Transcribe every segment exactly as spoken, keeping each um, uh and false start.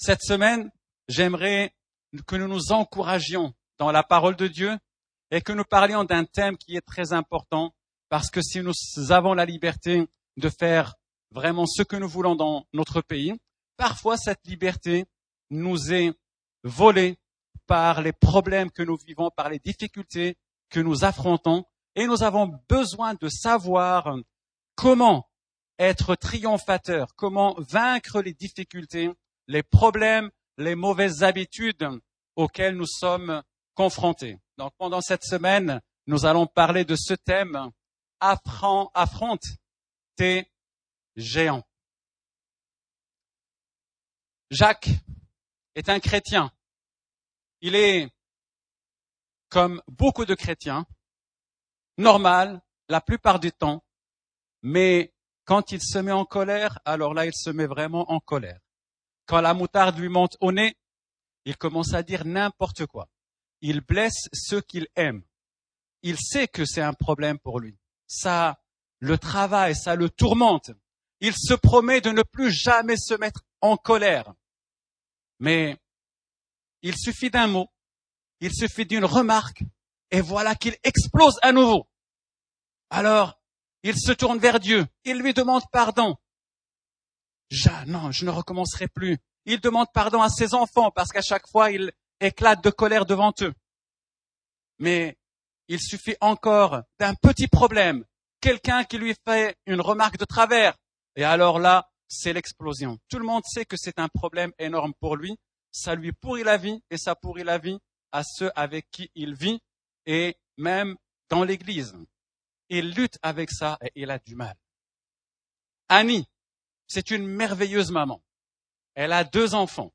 Cette semaine, j'aimerais que nous nous encouragions dans la parole de Dieu et que nous parlions d'un thème qui est très important parce que si nous avons la liberté de faire vraiment ce que nous voulons dans notre pays, parfois cette liberté nous est volée par les problèmes que nous vivons, par les difficultés que nous affrontons et nous avons besoin de savoir comment être triomphateur, comment vaincre les difficultés, les problèmes, les mauvaises habitudes auxquelles nous sommes confrontés. Donc pendant cette semaine, nous allons parler de ce thème, affronte tes géants. Jacques est un chrétien. Il est, comme beaucoup de chrétiens, normal la plupart du temps, mais quand il se met en colère, alors là, il se met vraiment en colère. Quand la moutarde lui monte au nez, il commence à dire n'importe quoi. Il blesse ceux qu'il aime. Il sait que c'est un problème pour lui. Ça le travaille, ça le tourmente. Il se promet de ne plus jamais se mettre en colère. Mais il suffit d'un mot, il suffit d'une remarque, et voilà qu'il explose à nouveau. Alors, il se tourne vers Dieu, il lui demande pardon. Ja, non, je ne recommencerai plus. Il demande pardon à ses enfants parce qu'à chaque fois, il éclate de colère devant eux. Mais il suffit encore d'un petit problème, quelqu'un qui lui fait une remarque de travers. Et alors là, c'est l'explosion. Tout le monde sait que c'est un problème énorme pour lui. Ça lui pourrit la vie et ça pourrit la vie à ceux avec qui il vit et même dans l'église. Il lutte avec ça et il a du mal. Annie, c'est une merveilleuse maman. Elle a deux enfants.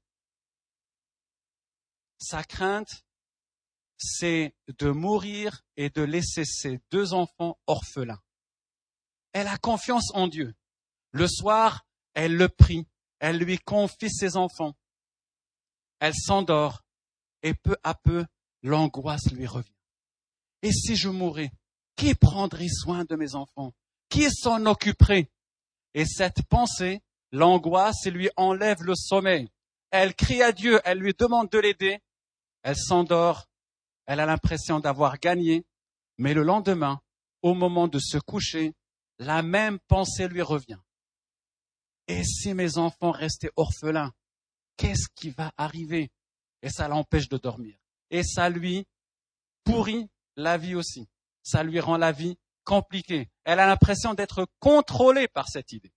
Sa crainte, c'est de mourir et de laisser ses deux enfants orphelins. Elle a confiance en Dieu. Le soir, elle le prie. Elle lui confie ses enfants. Elle s'endort et peu à peu, l'angoisse lui revient. Et si je mourais, qui prendrait soin de mes enfants? Qui s'en occuperait? Et cette pensée, l'angoisse, lui enlève le sommeil. Elle crie à Dieu, elle lui demande de l'aider. Elle s'endort, elle a l'impression d'avoir gagné. Mais le lendemain, au moment de se coucher, la même pensée lui revient. Et si mes enfants restaient orphelins, qu'est-ce qui va arriver? Et ça l'empêche de dormir. Et ça lui pourrit la vie aussi. Ça lui rend la vie compliquée. Elle a l'impression d'être contrôlée par cette idée.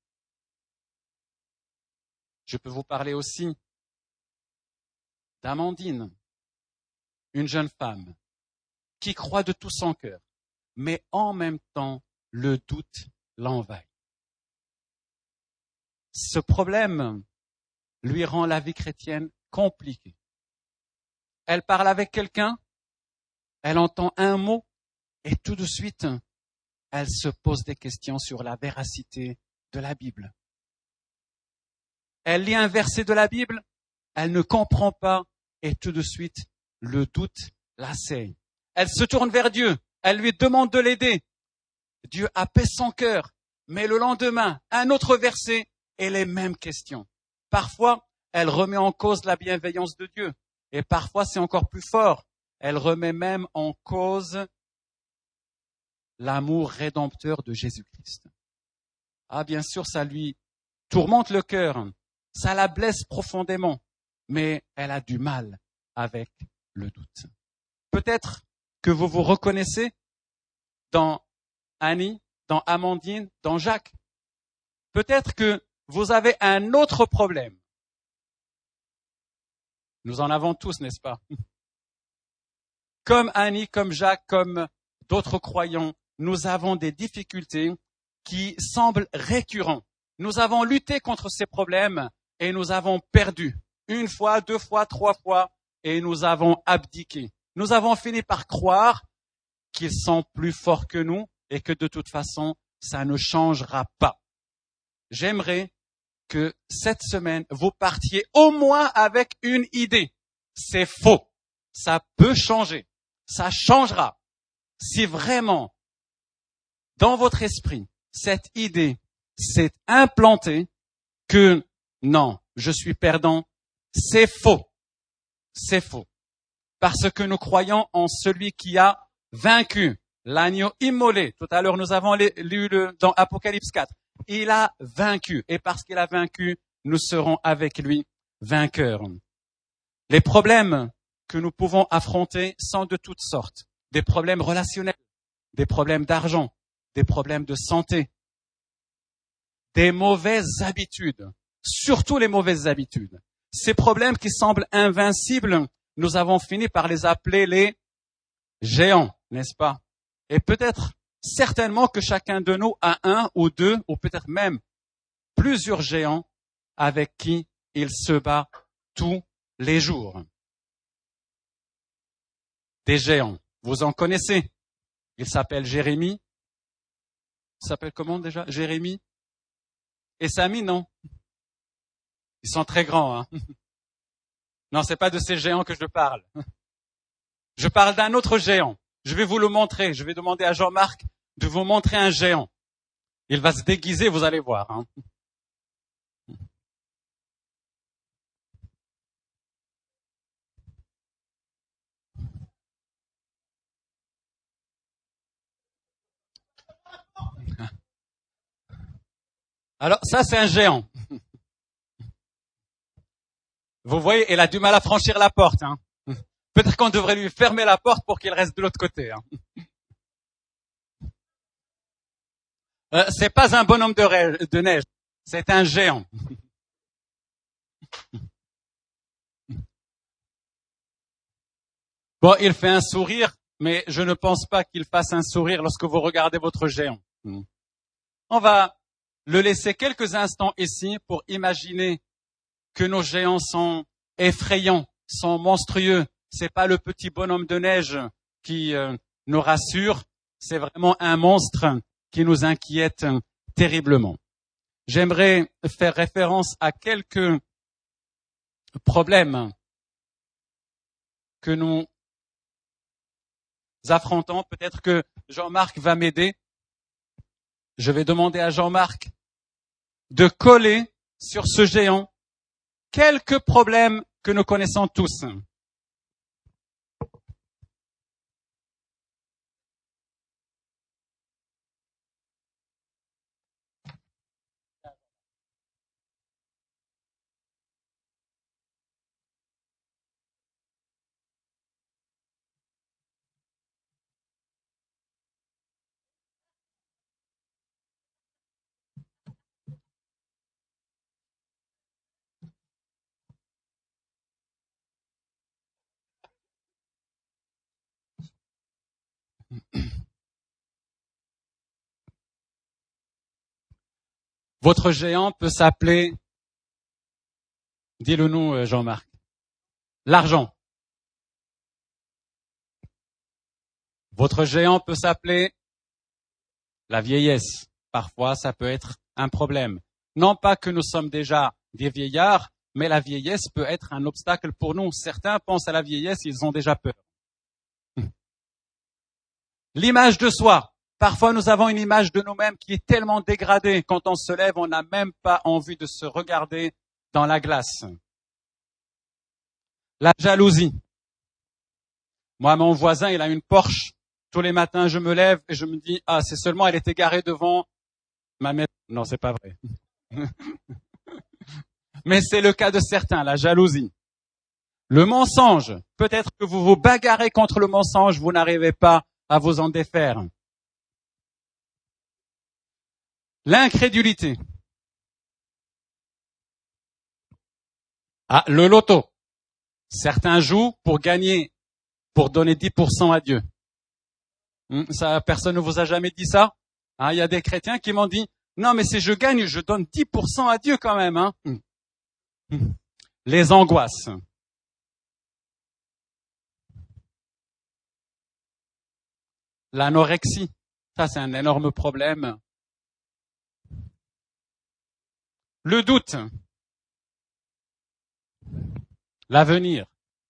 Je peux vous parler aussi d'Amandine, une jeune femme qui croit de tout son cœur, mais en même temps, le doute l'envahit. Ce problème lui rend la vie chrétienne compliquée. Elle parle avec quelqu'un, elle entend un mot et tout de suite, elle se pose des questions sur la véracité de la Bible. Elle lit un verset de la Bible, elle ne comprend pas et tout de suite, le doute l'assaille. Elle se tourne vers Dieu, elle lui demande de l'aider. Dieu apaise son cœur, mais le lendemain, un autre verset et les mêmes questions. Parfois, elle remet en cause la bienveillance de Dieu. Et parfois, c'est encore plus fort. Elle remet même en cause l'amour rédempteur de Jésus-Christ. Ah, bien sûr, ça lui tourmente le cœur. Ça la blesse profondément. Mais elle a du mal avec le doute. Peut-être que vous vous reconnaissez dans Annie, dans Amandine, dans Jacques. Peut-être que vous avez un autre problème. Nous en avons tous, n'est-ce pas? Comme Annie, comme Jacques, comme d'autres croyants, nous avons des difficultés qui semblent récurrentes. Nous avons lutté contre ces problèmes et nous avons perdu. Une fois, deux fois, trois fois, et nous avons abdiqué. Nous avons fini par croire qu'ils sont plus forts que nous et que de toute façon, ça ne changera pas. J'aimerais que cette semaine, vous partiez au moins avec une idée. C'est faux. Ça peut changer. Ça changera. Si vraiment, dans votre esprit, cette idée s'est implantée que non, je suis perdant, C'est faux. C'est faux. Parce que nous croyons en celui qui a vaincu l'agneau immolé. Tout à l'heure, nous avons lu le, dans Apocalypse quatre. Il a vaincu. Et parce qu'il a vaincu, nous serons avec lui vainqueurs. Les problèmes que nous pouvons affronter sont de toutes sortes. Des problèmes relationnels, des problèmes d'argent, des problèmes de santé, des mauvaises habitudes, surtout les mauvaises habitudes. Ces problèmes qui semblent invincibles, nous avons fini par les appeler les géants, n'est-ce pas? Et peut-être, certainement que chacun de nous a un ou deux, ou peut-être même plusieurs géants avec qui il se bat tous les jours. Des géants, vous en connaissez. Il s'appelle Jérémie. Il s'appelle comment déjà? Jérémie? Et Samy, non? Ils sont très grands, hein? Non, c'est pas de ces géants que je parle. Je parle d'un autre géant. Je vais vous le montrer. Je vais demander à Jean-Marc de vous montrer un géant. Il va se déguiser, vous allez voir, hein? Alors, ça, c'est un géant. Vous voyez, il a du mal à franchir la porte, hein. Peut-être qu'on devrait lui fermer la porte pour qu'il reste de l'autre côté, hein. Euh, c'est pas un bonhomme de, ré- de neige, c'est un géant. Bon, il fait un sourire, mais je ne pense pas qu'il fasse un sourire lorsque vous regardez votre géant. On va le laisser quelques instants ici pour imaginer que nos géants sont effrayants, sont monstrueux. C'est pas le petit bonhomme de neige qui euh, nous rassure, c'est vraiment un monstre qui nous inquiète terriblement. J'aimerais faire référence à quelques problèmes que nous affrontons. Peut-être que Jean-Marc va m'aider. Je vais demander à Jean-Marc de coller sur ce géant quelques problèmes que nous connaissons tous. Votre géant peut s'appeler, dis-le nous Jean-Marc, l'argent. Votre géant peut s'appeler la vieillesse. Parfois, ça peut être un problème. Non pas que nous sommes déjà des vieillards, mais la vieillesse peut être un obstacle pour nous. Certains pensent à la vieillesse, ils ont déjà peur. L'image de soi. Parfois, nous avons une image de nous-mêmes qui est tellement dégradée. Quand on se lève, on n'a même pas envie de se regarder dans la glace. La jalousie. Moi, mon voisin, il a une Porsche. Tous les matins, je me lève et je me dis, ah, c'est seulement elle est égarée devant ma maison. Non, c'est pas vrai. Mais c'est le cas de certains, la jalousie. Le mensonge. Peut-être que vous vous bagarrez contre le mensonge, vous n'arrivez pas à vous en défaire. L'incrédulité. Ah, le loto. Certains jouent pour gagner, pour donner dix pour cent à Dieu. Ça, personne ne vous a jamais dit ça? Hein, il y a des chrétiens qui m'ont dit, non, mais si je gagne, je donne dix pour cent à Dieu quand même. Hein. Les angoisses. L'anorexie. Ça, c'est un énorme problème. Le doute. L'avenir.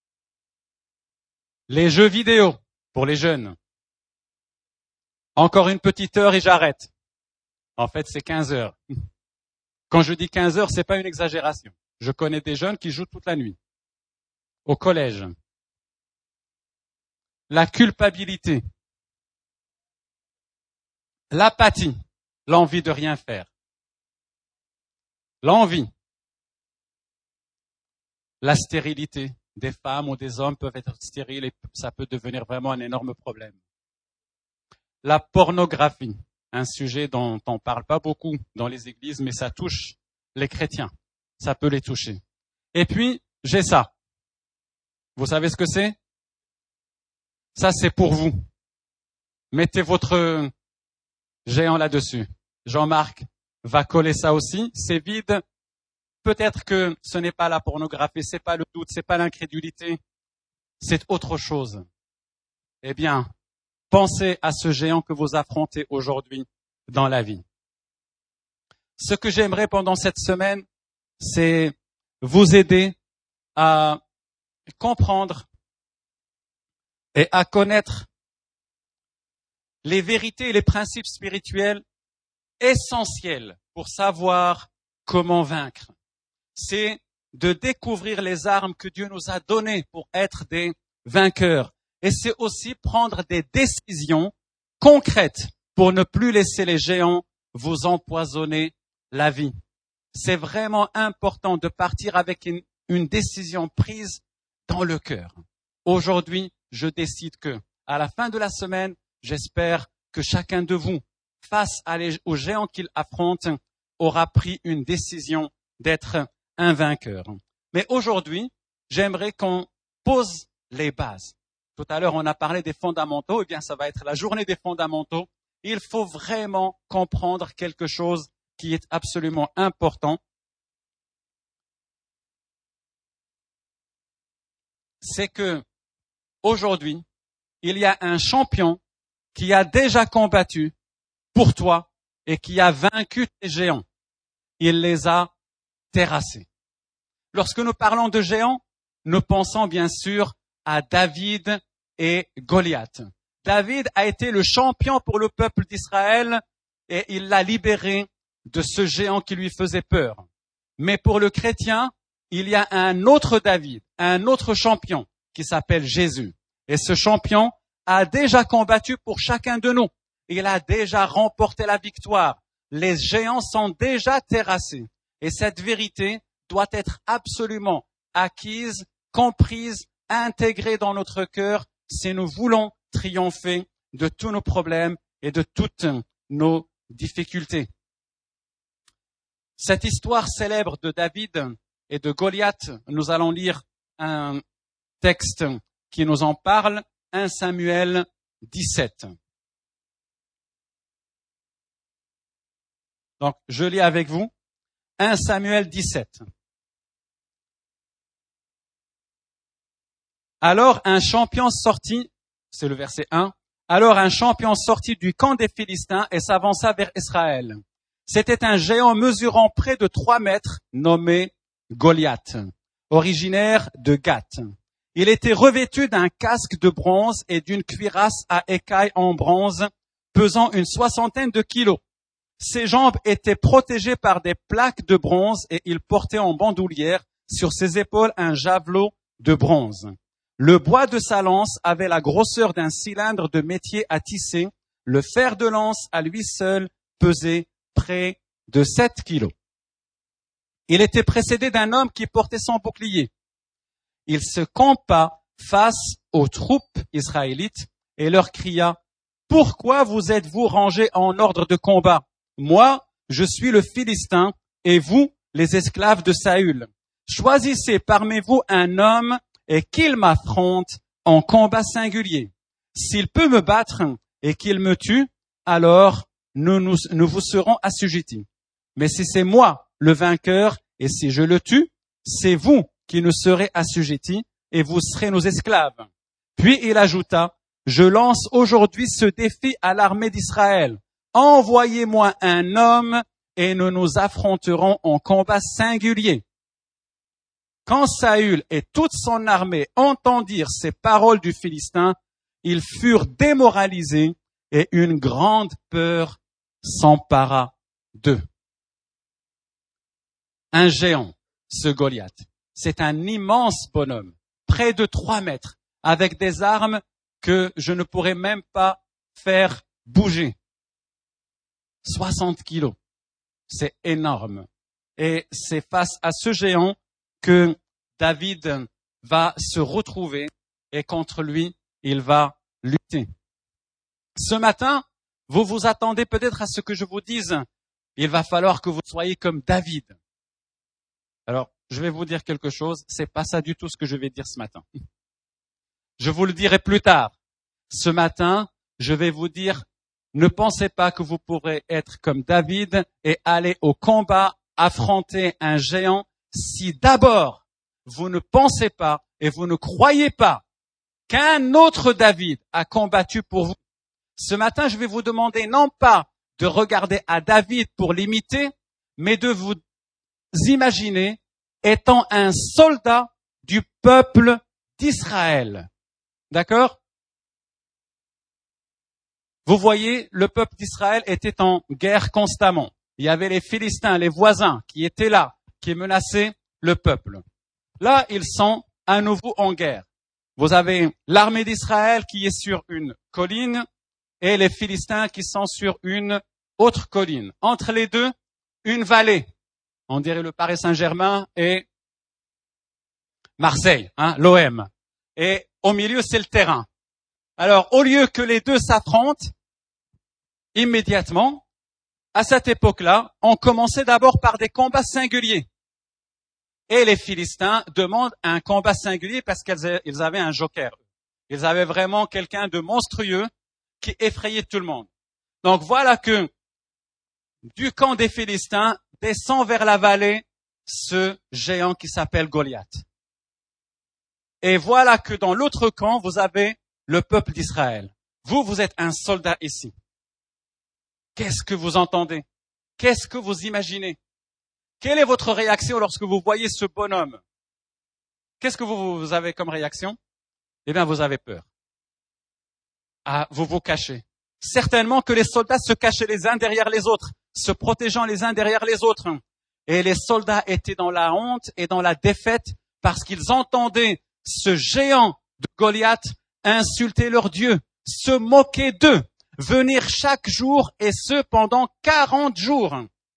Les jeux vidéo pour les jeunes. Encore une petite heure et j'arrête. En fait, c'est quinze heures. Quand je dis quinze heures, c'est pas une exagération. Je connais des jeunes qui jouent toute la nuit au collège. La culpabilité, l'apathie, l'envie de rien faire, l'envie, la stérilité. Des femmes ou des hommes peuvent être stériles et ça peut devenir vraiment un énorme problème. La pornographie, un sujet dont on ne parle pas beaucoup dans les églises, mais ça touche les chrétiens. Ça peut les toucher. Et puis, j'ai ça. Vous savez ce que c'est? Ça, c'est pour vous. Mettez votre géant là-dessus. Jean-Marc va coller ça aussi. C'est vide. Peut-être que ce n'est pas la pornographie, c'est pas le doute, c'est pas l'incrédulité, c'est autre chose. Eh bien, pensez à ce géant que vous affrontez aujourd'hui dans la vie. Ce que j'aimerais pendant cette semaine, c'est vous aider à comprendre et à connaître les vérités et les principes spirituels essentiels pour savoir comment vaincre. C'est de découvrir les armes que Dieu nous a données pour être des vainqueurs. Et c'est aussi prendre des décisions concrètes pour ne plus laisser les géants vous empoisonner la vie. C'est vraiment important de partir avec une, une décision prise dans le cœur. Aujourd'hui, je décide que, à la fin de la semaine, j'espère que chacun de vous, face à les, aux géants qu'il affronte, aura pris une décision d'être un vainqueur. Mais aujourd'hui, j'aimerais qu'on pose les bases. Tout à l'heure, on a parlé des fondamentaux. Eh bien, ça va être la journée des fondamentaux. Il faut vraiment comprendre quelque chose qui est absolument important. C'est que aujourd'hui, il y a un champion qui a déjà combattu pour toi et qui a vaincu tes géants. Il les a terrassés. Lorsque nous parlons de géants, nous pensons bien sûr à David et Goliath. David a été le champion pour le peuple d'Israël et il l'a libéré de ce géant qui lui faisait peur. Mais pour le chrétien, il y a un autre David, un autre champion qui s'appelle Jésus. Et ce champion a déjà combattu pour chacun de nous. Il a déjà remporté la victoire. Les géants sont déjà terrassés. Et cette vérité doit être absolument acquise, comprise, intégrée dans notre cœur si nous voulons triompher de tous nos problèmes et de toutes nos difficultés. Cette histoire célèbre de David et de Goliath, nous allons lire un texte qui nous en parle, premier Samuel dix-sept. Donc, je lis avec vous, premier Samuel dix-sept. Alors un champion sortit, c'est le verset un, alors un champion sortit du camp des Philistins et s'avança vers Israël. C'était un géant mesurant près de trois mètres, nommé Goliath, originaire de Gath. Il était revêtu d'un casque de bronze et d'une cuirasse à écailles en bronze, pesant une soixantaine de kilos. Ses jambes étaient protégées par des plaques de bronze et il portait en bandoulière sur ses épaules un javelot de bronze. Le bois de sa lance avait la grosseur d'un cylindre de métier à tisser. Le fer de lance à lui seul pesait près de sept kilos. Il était précédé d'un homme qui portait son bouclier. Il se campa face aux troupes israélites et leur cria « Pourquoi vous êtes-vous rangés en ordre de combat ? Moi, je suis le Philistin et vous, les esclaves de Saül. Choisissez parmi vous un homme et qu'il m'affronte en combat singulier. S'il peut me battre et qu'il me tue, alors nous, nous, nous vous serons assujettis. Mais si c'est moi le vainqueur et si je le tue, c'est vous qui nous serez assujettis et vous serez nos esclaves. » Puis il ajouta, « Je lance aujourd'hui ce défi à l'armée d'Israël. Envoyez-moi un homme et nous nous affronterons en combat singulier. » Quand Saül et toute son armée entendirent ces paroles du Philistin, ils furent démoralisés et une grande peur s'empara d'eux. Un géant, ce Goliath. C'est un immense bonhomme, près de trois mètres, avec des armes que je ne pourrais même pas faire bouger. soixante kilos. C'est énorme. Et c'est face à ce géant que David va se retrouver et contre lui, il va lutter. Ce matin, vous vous attendez peut-être à ce que je vous dise. Il va falloir que vous soyez comme David. Alors, je vais vous dire quelque chose. C'est pas ça du tout ce que je vais dire ce matin. Je vous le dirai plus tard. Ce matin, je vais vous dire, ne pensez pas que vous pourrez être comme David et aller au combat, affronter un géant si d'abord vous ne pensez pas et vous ne croyez pas qu'un autre David a combattu pour vous. Ce matin, je vais vous demander non pas de regarder à David pour l'imiter, mais de vous imaginer étant un soldat du peuple d'Israël. D'accord ? Vous voyez, le peuple d'Israël était en guerre constamment. Il y avait les Philistins, les voisins, qui étaient là, qui menaçaient le peuple. Là, ils sont à nouveau en guerre. Vous avez l'armée d'Israël qui est sur une colline et les Philistins qui sont sur une autre colline. Entre les deux, une vallée. On dirait le Paris Saint-Germain et Marseille, hein, l'O M. Et au milieu, c'est le terrain. Alors, au lieu que les deux s'affrontent, immédiatement, à cette époque-là, on commençait d'abord par des combats singuliers. Et les Philistins demandent un combat singulier parce qu'ils avaient un joker. Ils avaient vraiment quelqu'un de monstrueux qui effrayait tout le monde. Donc voilà que du camp des Philistins descend vers la vallée ce géant qui s'appelle Goliath. Et voilà que dans l'autre camp, vous avez le peuple d'Israël. Vous, vous êtes un soldat ici. Qu'est-ce que vous entendez? Qu'est-ce que vous imaginez? Quelle est votre réaction lorsque vous voyez ce bonhomme? Qu'est-ce que vous, vous avez comme réaction? Eh bien, vous avez peur. Ah, vous vous cachez. Certainement que les soldats se cachaient les uns derrière les autres, se protégeant les uns derrière les autres. Et les soldats étaient dans la honte et dans la défaite parce qu'ils entendaient ce géant de Goliath insulter leur Dieu, se moquer d'eux, venir chaque jour et ce pendant quarante jours.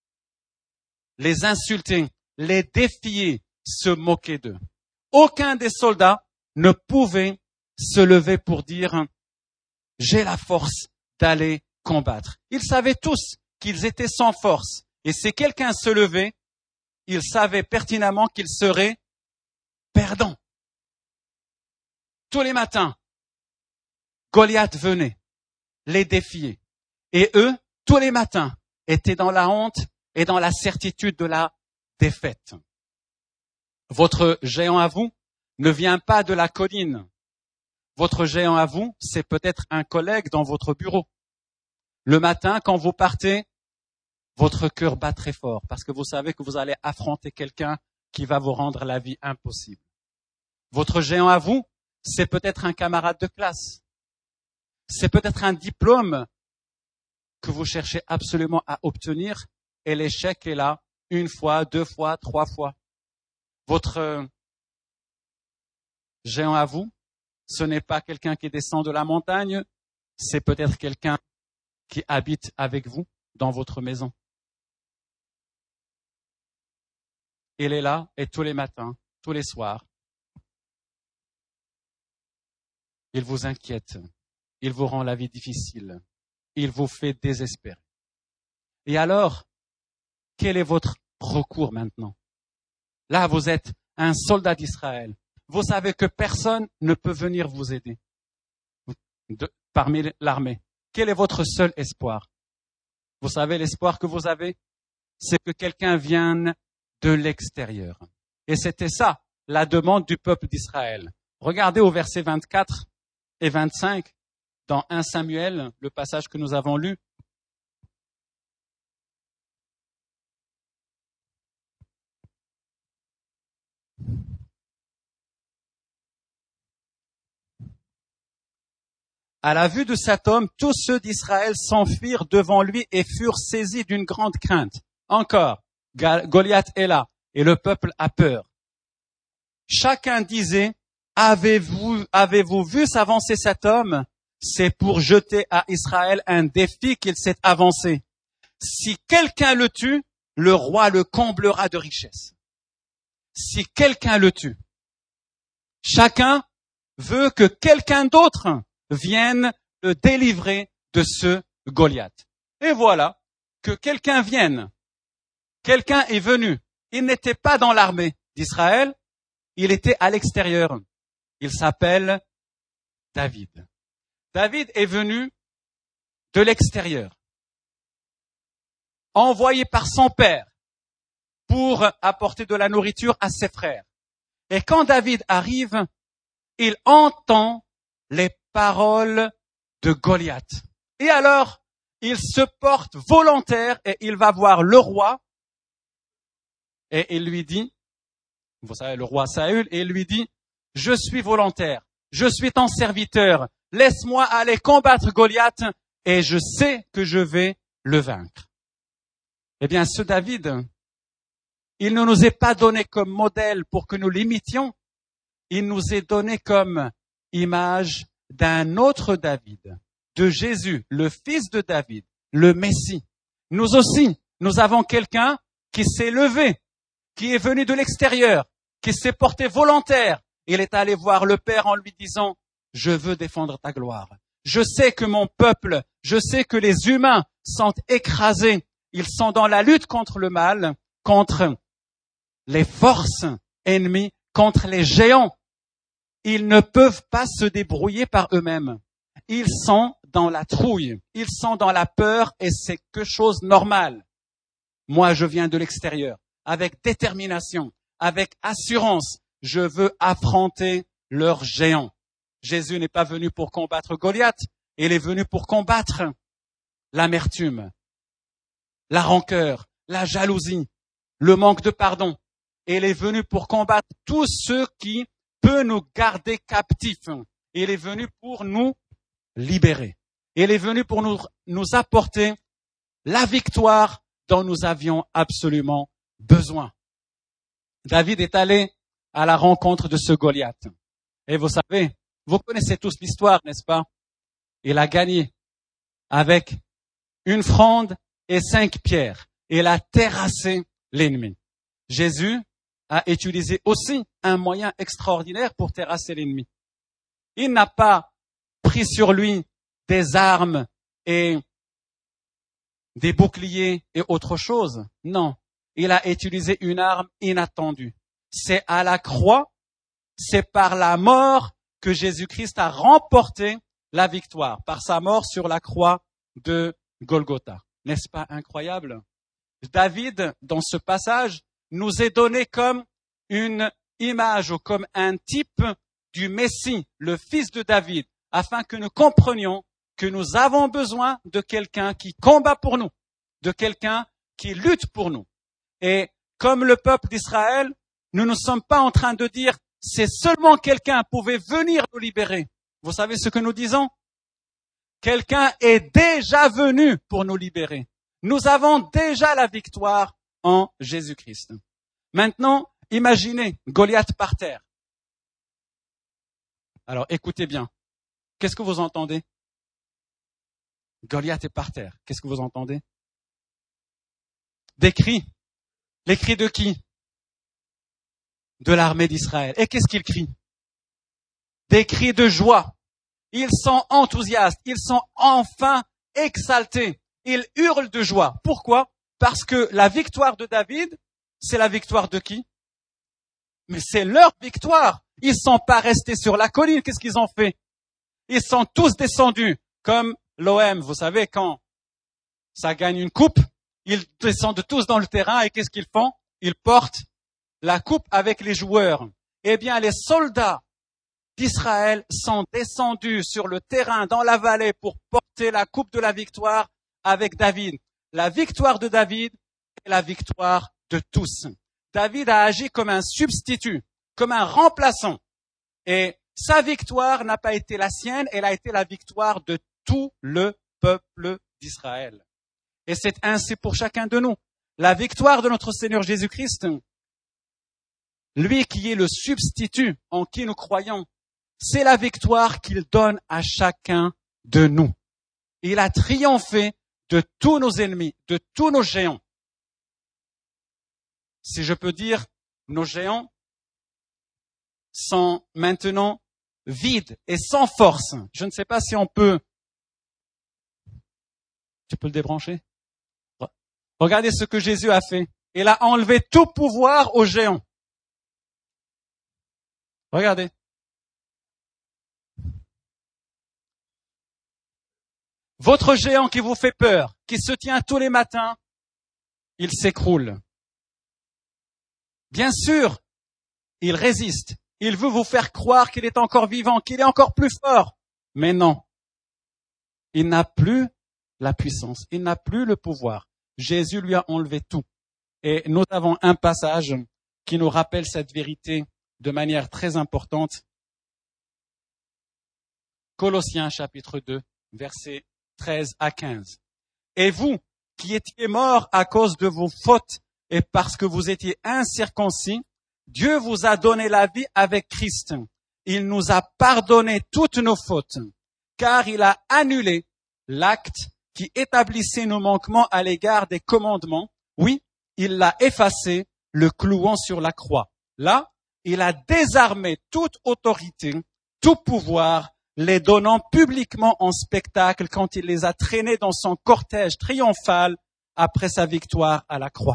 Les insulter, les défier, se moquer d'eux. Aucun des soldats ne pouvait se lever pour dire « j'ai la force d'aller combattre ». Ils savaient tous qu'ils étaient sans force. Et si quelqu'un se levait, ils savaient pertinemment qu'ils seraient perdants. Tous les matins, Goliath venait les défier. Et eux, tous les matins, étaient dans la honte et dans la certitude de la défaite. Votre géant à vous ne vient pas de la colline. Votre géant à vous, c'est peut-être un collègue dans votre bureau. Le matin, quand vous partez, votre cœur bat très fort parce que vous savez que vous allez affronter quelqu'un qui va vous rendre la vie impossible. Votre géant à vous, c'est peut-être un camarade de classe. C'est peut-être un diplôme que vous cherchez absolument à obtenir et l'échec est là une fois, deux fois, trois fois. Votre géant à vous, ce n'est pas quelqu'un qui descend de la montagne, c'est peut-être quelqu'un qui habite avec vous dans votre maison. Il est là et tous les matins, tous les soirs, il vous inquiète, il vous rend la vie difficile, il vous fait désespérer. Et alors, quel est votre recours maintenant? Là, vous êtes un soldat d'Israël. Vous savez que personne ne peut venir vous aider de, parmi l'armée. Quel est votre seul espoir? Vous savez l'espoir que vous avez? C'est que quelqu'un vienne de l'extérieur. Et c'était ça, la demande du peuple d'Israël. Regardez au verset vingt-quatre et vingt-cinq, dans un Samuel, le passage que nous avons lu. À la vue de cet homme, tous ceux d'Israël s'enfuirent devant lui et furent saisis d'une grande crainte. Encore, Goliath est là. et le peuple a peur. Chacun disait, avez-vous, avez-vous vu s'avancer cet homme? C'est pour jeter à Israël un défi qu'il s'est avancé. Si quelqu'un le tue, le roi le comblera de richesses. Si quelqu'un le tue. Chacun veut que quelqu'un d'autre vienne le délivrer de ce Goliath. Et voilà, que quelqu'un vienne. Quelqu'un est venu. Il n'était pas dans l'armée d'Israël, il était à l'extérieur. Il s'appelle David. David est venu de l'extérieur, envoyé par son père pour apporter de la nourriture à ses frères. Et quand David arrive, il entend les paroles de Goliath. Et alors, il se porte volontaire et il va voir le roi et il lui dit, vous savez, le roi Saül, et il lui dit, je suis volontaire, je suis ton serviteur, laisse-moi aller combattre Goliath et je sais que je vais le vaincre. Eh bien, ce David, il ne nous est pas donné comme modèle pour que nous l'imitions, il nous est donné comme image d'un autre David, de Jésus, le fils de David, le Messie. Nous aussi, nous avons quelqu'un qui s'est levé, qui est venu de l'extérieur, qui s'est porté volontaire. Il est allé voir le Père en lui disant, je veux défendre ta gloire. Je sais que mon peuple, je sais que les humains sont écrasés. Ils sont dans la lutte contre le mal, contre les forces ennemies, contre les géants. Ils ne peuvent pas se débrouiller par eux-mêmes. Ils sont dans la trouille, ils sont dans la peur et c'est quelque chose de normal. Moi, je viens de l'extérieur, avec détermination, avec assurance. Je veux affronter leurs géants. Jésus n'est pas venu pour combattre Goliath, il est venu pour combattre l'amertume, la rancœur, la jalousie, le manque de pardon. Et il est venu pour combattre tout ce qui peut nous garder captifs. Il est venu pour nous libérer. Il est venu pour nous, nous apporter la victoire dont nous avions absolument besoin. David est allé à la rencontre de ce Goliath. Et vous savez, vous connaissez tous l'histoire, n'est-ce pas? Il a gagné avec une fronde et cinq pierres. Il a terrassé l'ennemi. Jésus a utilisé aussi un moyen extraordinaire pour terrasser l'ennemi. Il n'a pas pris sur lui des armes et des boucliers et autre chose. Non, il a utilisé une arme inattendue. C'est à la croix, c'est par la mort que Jésus-Christ a remporté la victoire, par sa mort sur la croix de Golgotha. N'est-ce pas incroyable? David, dans ce passage, nous est donné comme une image ou comme un type du Messie, le fils de David, afin que nous comprenions que nous avons besoin de quelqu'un qui combat pour nous, de quelqu'un qui lutte pour nous. Et comme le peuple d'Israël, nous ne sommes pas en train de dire c'est seulement quelqu'un pouvait venir nous libérer. Vous savez ce que nous disons? Quelqu'un est déjà venu pour nous libérer. Nous avons déjà la victoire en Jésus-Christ. Maintenant, imaginez Goliath par terre. Alors écoutez bien. Qu'est-ce que vous entendez? Goliath est par terre. Qu'est-ce que vous entendez? Des cris. Les cris de qui? De l'armée d'Israël. Et qu'est-ce qu'ils crient? Des cris de joie. Ils sont enthousiastes. Ils sont enfin exaltés. Ils hurlent de joie. Pourquoi? Parce que la victoire de David, c'est la victoire de qui? Mais c'est leur victoire. Ils ne sont pas restés sur la colline. Qu'est-ce qu'ils ont fait? Ils sont tous descendus. Comme l'O M, vous savez, quand ça gagne une coupe, ils descendent tous dans le terrain et qu'est-ce qu'ils font? Ils portent la coupe avec les joueurs. Eh bien, les soldats d'Israël sont descendus sur le terrain dans la vallée pour porter la coupe de la victoire avec David. La victoire de David est la victoire de tous. David a agi comme un substitut, comme un remplaçant. Et sa victoire n'a pas été la sienne, elle a été la victoire de tout le peuple d'Israël. Et c'est ainsi pour chacun de nous. La victoire de notre Seigneur Jésus-Christ lui qui est le substitut en qui nous croyons, c'est la victoire qu'il donne à chacun de nous. Il a triomphé de tous nos ennemis, de tous nos géants. Si je peux dire, nos géants sont maintenant vides et sans force. Je ne sais pas si on peut... Tu peux le débrancher? Regardez ce que Jésus a fait. Il a enlevé tout pouvoir aux géants. Regardez. Votre géant qui vous fait peur, qui se tient tous les matins, il s'écroule. Bien sûr, il résiste. Il veut vous faire croire qu'il est encore vivant, qu'il est encore plus fort. Mais non. Il n'a plus la puissance. Il n'a plus le pouvoir. Jésus lui a enlevé tout. Et nous avons un passage qui nous rappelle cette vérité de manière très importante. Colossiens chapitre deux, versets treize à quinze. Et vous, qui étiez morts à cause de vos fautes et parce que vous étiez incirconcis, Dieu vous a donné la vie avec Christ. Il nous a pardonné toutes nos fautes, car il a annulé l'acte qui établissait nos manquements à l'égard des commandements. Oui, il l'a effacé, le clouant sur la croix. Là, il a désarmé toute autorité, tout pouvoir, les donnant publiquement en spectacle quand il les a traînés dans son cortège triomphal après sa victoire à la croix.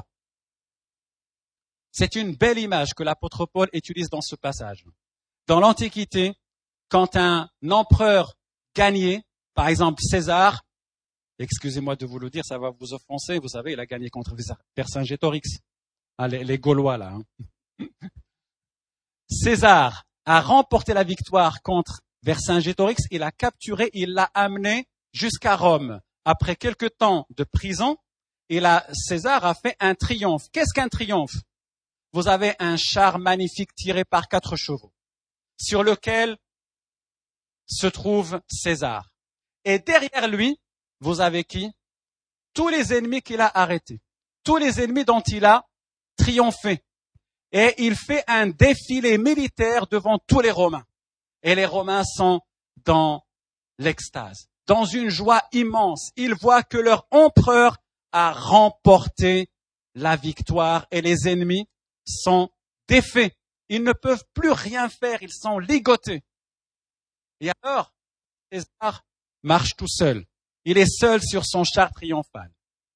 C'est une belle image que l'apôtre Paul utilise dans ce passage. Dans l'Antiquité, quand un empereur gagnait, par exemple César, excusez-moi de vous le dire, ça va vous offenser, vous savez, il a gagné contre Vercingétorix, ah, les, les Gaulois là. Hein. César a remporté la victoire contre Vercingétorix, il l'a capturé, il l'a amené jusqu'à Rome. Après quelques temps de prison, il a, César a fait un triomphe. Qu'est-ce qu'un triomphe? Vous avez un char magnifique tiré par quatre chevaux, sur lequel se trouve César. Et derrière lui, vous avez qui? Tous les ennemis qu'il a arrêtés, tous les ennemis dont il a triomphé. Et il fait un défilé militaire devant tous les Romains. Et les Romains sont dans l'extase, dans une joie immense. Ils voient que leur empereur a remporté la victoire et les ennemis sont défaits. Ils ne peuvent plus rien faire, ils sont ligotés. Et alors, César marche tout seul. Il est seul sur son char triomphal.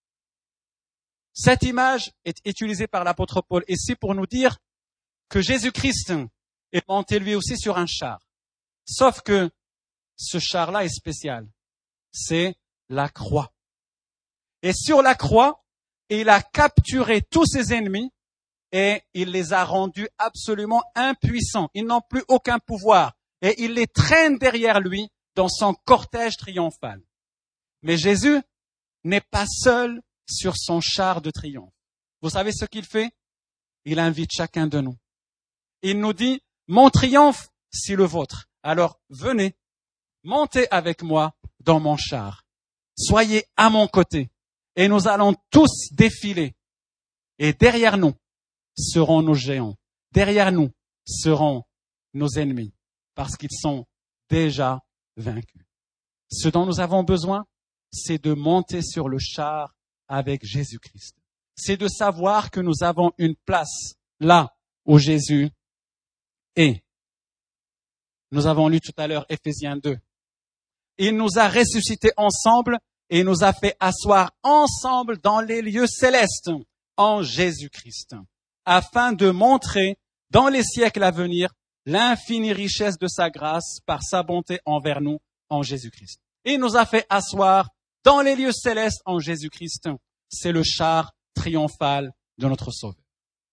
Cette image est utilisée par l'apôtre Paul et c'est pour nous dire que Jésus-Christ est monté lui aussi sur un char. Sauf que ce char-là est spécial. C'est la croix. Et sur la croix, il a capturé tous ses ennemis et il les a rendus absolument impuissants. Ils n'ont plus aucun pouvoir. Et il les traîne derrière lui dans son cortège triomphal. Mais Jésus n'est pas seul sur son char de triomphe. Vous savez ce qu'il fait? Il invite chacun de nous. Il nous dit, mon triomphe, c'est le vôtre. Alors venez, montez avec moi dans mon char. Soyez à mon côté. Et nous allons tous défiler. Et derrière nous seront nos géants. Derrière nous seront nos ennemis. Parce qu'ils sont déjà vaincus. Ce dont nous avons besoin, c'est de monter sur le char avec Jésus-Christ. C'est de savoir que nous avons une place là où Jésus est. Nous avons lu tout à l'heure Éphésiens deux. Il nous a ressuscités ensemble et il nous a fait asseoir ensemble dans les lieux célestes en Jésus-Christ, afin de montrer dans les siècles à venir l'infinie richesse de sa grâce par sa bonté envers nous en Jésus-Christ. Il nous a fait asseoir dans les lieux célestes en Jésus-Christ. C'est le char triomphal de notre Sauveur.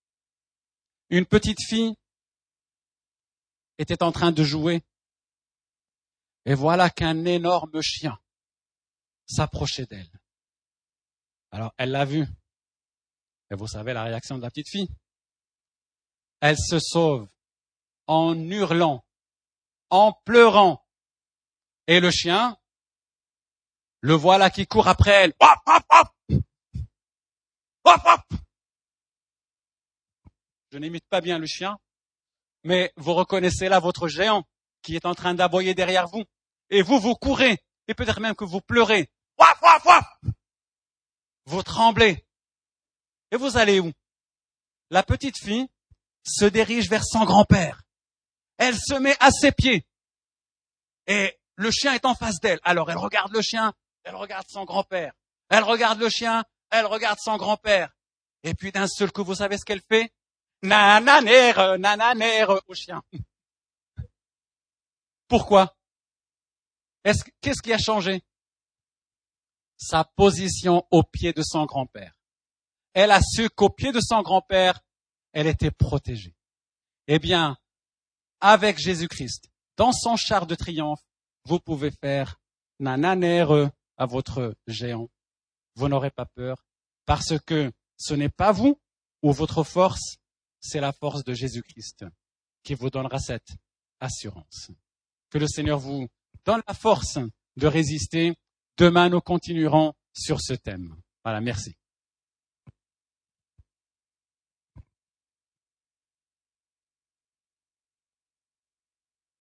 Une petite fille était en train de jouer et voilà qu'un énorme chien s'approchait d'elle. Alors, elle l'a vu. Et vous savez la réaction de la petite fille. Elle se sauve en hurlant, en pleurant. Et le chien, le voilà qui court après elle. Hop, hop, hop. Hop, hop. Je n'imite pas bien le chien, mais vous reconnaissez là votre géant qui est en train d'aboyer derrière vous. Et vous, vous courez, et peut-être même que vous pleurez. Waf, waf, waf! Vous tremblez. Et vous allez où? La petite fille se dirige vers son grand-père. Elle se met à ses pieds. Et le chien est en face d'elle. Alors elle regarde le chien, elle regarde son grand-père. Elle regarde le chien, elle regarde son grand-père. Et puis d'un seul coup, vous savez ce qu'elle fait? Nananère, nananère au chien. Pourquoi? Est-ce, qu'est-ce qui a changé? Sa position au pied de son grand-père. Elle a su qu'au pied de son grand-père, elle était protégée. Eh bien, avec Jésus-Christ, dans son char de triomphe, vous pouvez faire nananère à votre géant. Vous n'aurez pas peur, parce que ce n'est pas vous ou votre force, c'est la force de Jésus-Christ qui vous donnera cette assurance. Que le Seigneur vous donne la force de résister. Demain, nous continuerons sur ce thème. Voilà, merci.